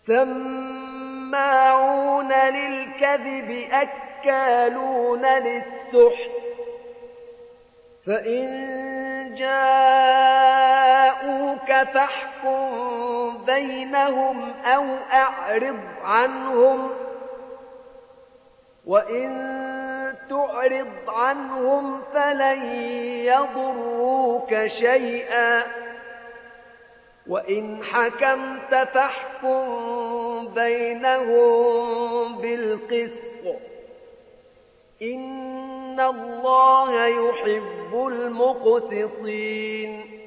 سماعون للكذب أكالون للسحت فإن جاءوك فاحكم بينهم أو أعرض عنهم وإن تعرض عنهم فلن يضروك شيئا وإن حكمت فاحكم بينهم بالقسط إن الله يحب المقسطين